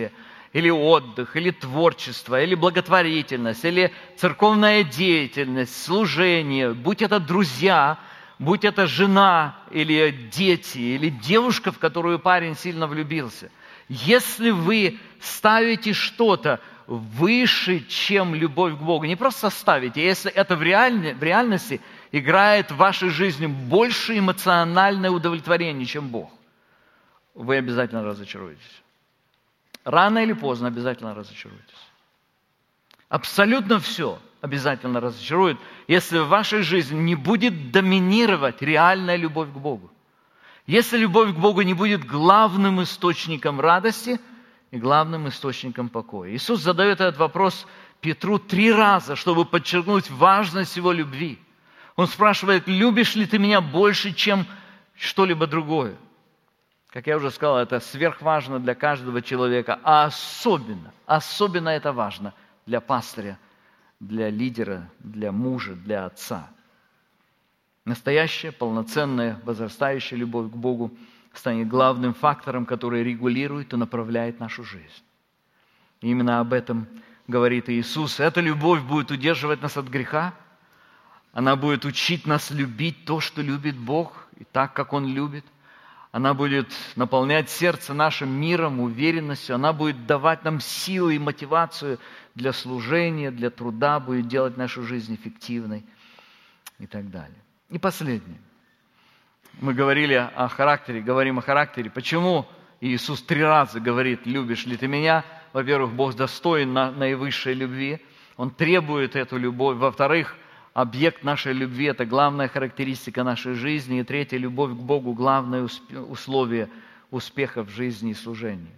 или отдых, или творчество, или благотворительность, или церковная деятельность, служение, будь это друзья, будь это жена, или дети, или девушка, в которую парень сильно влюбился. Если вы ставите что-то выше, чем любовь к Богу, не просто ставите, если это в, реаль... в реальности играет в вашей жизни больше эмоциональное удовлетворение, чем Бог, вы обязательно разочаруетесь. Рано или поздно обязательно разочаруетесь. Абсолютно все обязательно разочарует, если в вашей жизни не будет доминировать реальная любовь к Богу. Если любовь к Богу не будет главным источником радости и главным источником покоя. Иисус задает этот вопрос Петру три раза, чтобы подчеркнуть важность его любви. Он спрашивает: любишь ли ты меня больше, чем что-либо другое? Как я уже сказал, это сверхважно для каждого человека, а особенно, особенно это важно для пастыря, для лидера, для мужа, для отца. Настоящая, полноценная, возрастающая любовь к Богу станет главным фактором, который регулирует и направляет нашу жизнь. И именно об этом говорит Иисус. Эта любовь будет удерживать нас от греха, она будет учить нас любить то, что любит Бог, и так, как Он любит. Она будет наполнять сердце нашим миром, уверенностью. Она будет давать нам силы и мотивацию для служения, для труда, будет делать нашу жизнь эффективной и так далее. И последнее. Мы говорили о характере, говорим о характере. Почему Иисус три раза говорит: любишь ли ты меня? Во-первых, Бог достоин наивысшей любви. Он требует эту любовь. Во-вторых, объект нашей любви – это главная характеристика нашей жизни. И третье, любовь к Богу – главное условие успеха в жизни и служении.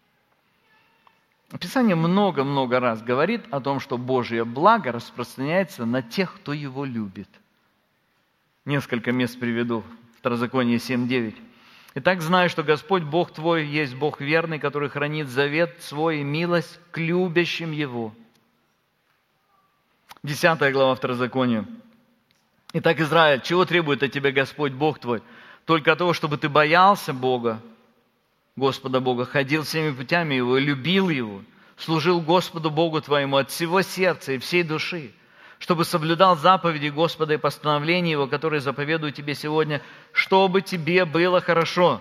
Писание много-много раз говорит о том, что Божье благо распространяется на тех, кто Его любит. Несколько мест приведу. Второзаконие семь девять. «Итак, знай, что Господь Бог твой есть Бог верный, который хранит завет свой и милость к любящим Его». Десятая глава Второзакония. «Итак, Израиль, чего требует от тебя Господь Бог твой? Только того, чтобы ты боялся Бога, Господа Бога, ходил всеми путями Его, любил Его, служил Господу Богу твоему от всего сердца и всей души, чтобы соблюдал заповеди Господа и постановления Его, которые заповедую тебе сегодня, чтобы тебе было хорошо».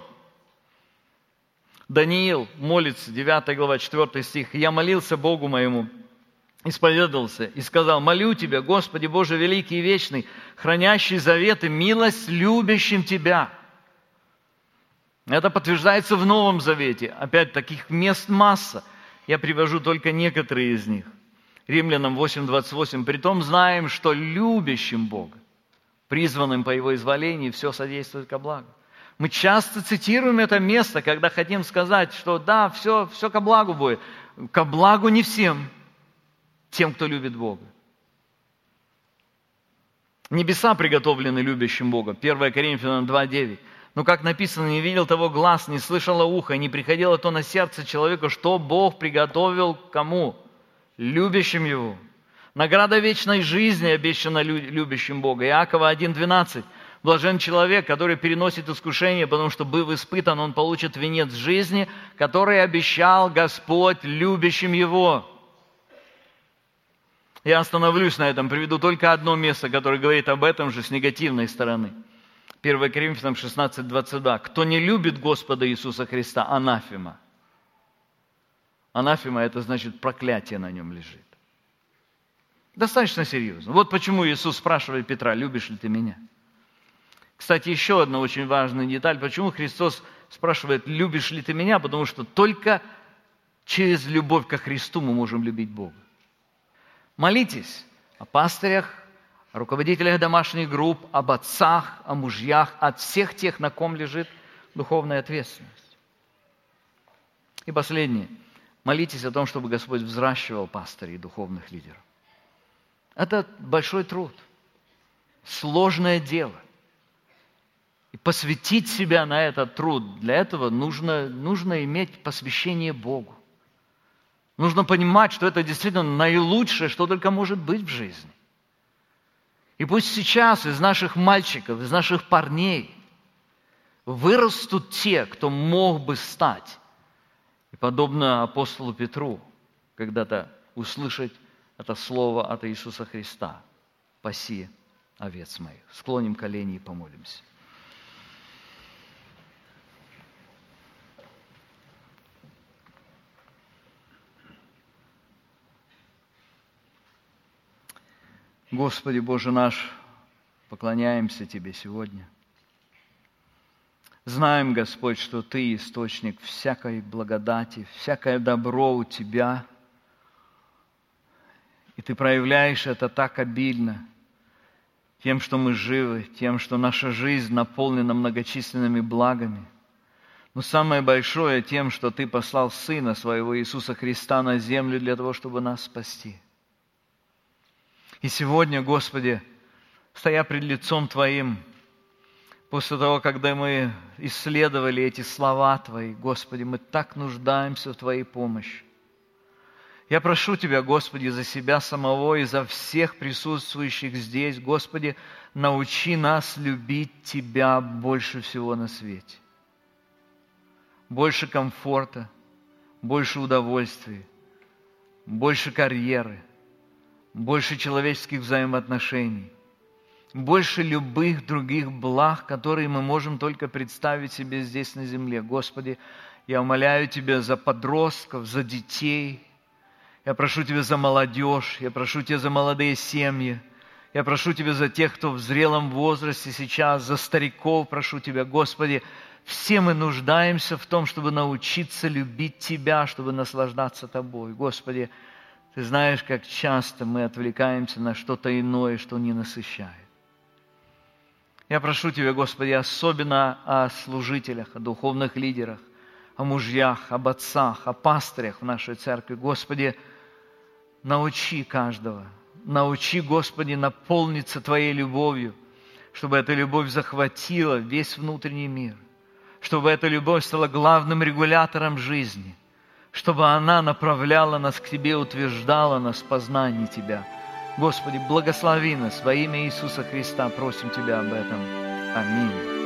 Даниил молится, девятая глава, четвёртый стих. «Я молился Богу моему, исповедовался и сказал: молю Тебя, Господи Боже великий и вечный, хранящий завет и милость любящим Тебя». Это подтверждается в Новом Завете. Опять таких мест масса. Я привожу только некоторые из них. Римлянам восемь двадцать восемь. «Притом знаем, что любящим Бога, призванным по Его изволению, все содействует ко благу». Мы часто цитируем это место, когда хотим сказать, что да, все, все ко благу будет. Ко благу не всем, тем, кто любит Бога. Небеса приготовлены любящим Бога. первое Коринфянам два девять. «Но, как написано, не видел того глаз, не слышало ухо, не приходило то на сердце человека, что Бог приготовил кому? Любящим Его. Награда вечной жизни обещана любящим Бога». Иакова один двенадцать. «Блажен человек, который переносит искушение, потому что, быв испытан, он получит венец жизни, который обещал Господь любящим Его». Я остановлюсь на этом, приведу только одно место, которое говорит об этом же с негативной стороны. первое Коринфянам шестнадцать двадцать два. «Кто не любит Господа Иисуса Христа, анафема». Анафема – это значит проклятие на нем лежит. Достаточно серьезно. Вот почему Иисус спрашивает Петра: любишь ли ты меня? Кстати, еще одна очень важная деталь. Почему Христос спрашивает: любишь ли ты меня? Потому что только через любовь ко Христу мы можем любить Бога. Молитесь о пастырях, о руководителях домашних групп, об отцах, о мужьях, от всех тех, на ком лежит духовная ответственность. И последнее. Молитесь о том, чтобы Господь взращивал пастырей и духовных лидеров. Это большой труд, сложное дело. И посвятить себя на этот труд, для этого нужно, нужно иметь посвящение Богу. Нужно понимать, что это действительно наилучшее, что только может быть в жизни. И пусть сейчас из наших мальчиков, из наших парней вырастут те, кто мог бы стать И подобно апостолу Петру, когда-то услышать это слово от Иисуса Христа: «Паси овец моих». Склоним колени и помолимся. Господи Боже наш, поклоняемся Тебе сегодня. Знаем, Господь, что Ты источник всякой благодати, всякое добро у Тебя. И Ты проявляешь это так обильно тем, что мы живы, тем, что наша жизнь наполнена многочисленными благами. Но самое большое тем, что Ты послал Сына Своего Иисуса Христа на землю для того, чтобы нас спасти. И сегодня, Господи, стоя пред лицом Твоим, после того, когда мы исследовали эти слова Твои, Господи, мы так нуждаемся в Твоей помощи. Я прошу Тебя, Господи, за себя самого и за всех присутствующих здесь, Господи, научи нас любить Тебя больше всего на свете. Больше комфорта, больше удовольствия, больше карьеры, больше человеческих взаимоотношений, больше любых других благ, которые мы можем только представить себе здесь на земле. Господи, я умоляю Тебя за подростков, за детей. Я прошу Тебя за молодежь, я прошу Тебя за молодые семьи. Я прошу Тебя за тех, кто в зрелом возрасте сейчас, за стариков прошу Тебя, Господи. Все мы нуждаемся в том, чтобы научиться любить Тебя, чтобы наслаждаться Тобой. Господи, Ты знаешь, как часто мы отвлекаемся на что-то иное, что не насыщает. Я прошу Тебя, Господи, особенно о служителях, о духовных лидерах, о мужьях, об отцах, о пастырях в нашей церкви. Господи, научи каждого, научи, Господи, наполниться Твоей любовью, чтобы эта любовь захватила весь внутренний мир, чтобы эта любовь стала главным регулятором жизни, чтобы она направляла нас к Тебе, утверждала нас в познании Тебя. Господи, благослови нас во имя Иисуса Христа. Просим Тебя об этом. Аминь.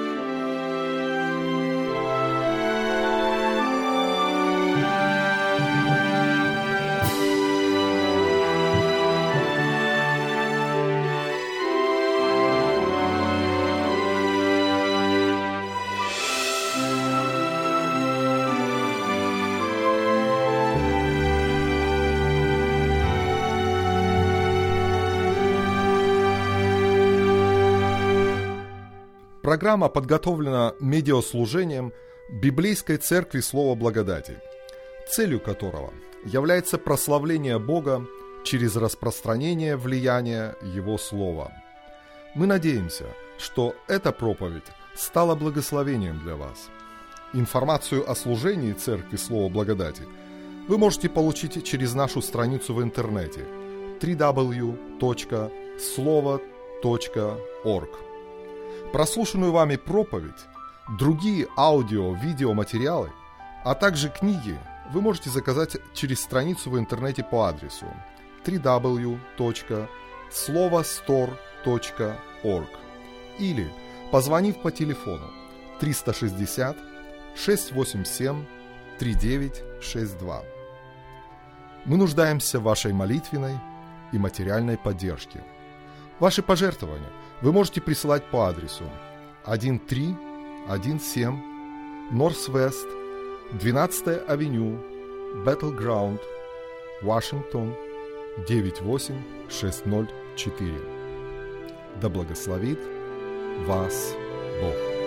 Программа подготовлена медиаслужением Библейской Церкви Слова Благодати, целью которого является прославление Бога через распространение влияния Его Слова. Мы надеемся, что эта проповедь стала благословением для вас. Информацию о служении Церкви Слова Благодати вы можете получить через нашу страницу в интернете дабл ю дабл ю дабл ю точка слово точка орг. Прослушанную вами проповедь, другие аудио-видеоматериалы, а также книги вы можете заказать через страницу в интернете по адресу дабл ю дабл ю дабл ю точка слово стор точка орг или позвонив по телефону триста шестьдесят шестьсот восемьдесят семь тридцать девять шестьдесят два. Мы нуждаемся в вашей молитвенной и материальной поддержке. Ваши пожертвования вы можете присылать по адресу тысяча триста семнадцать Норс-Вест, двенадцатая авеню, Battleground, Вашингтон, девять восемь шесть ноль четыре. Да благословит вас Бог.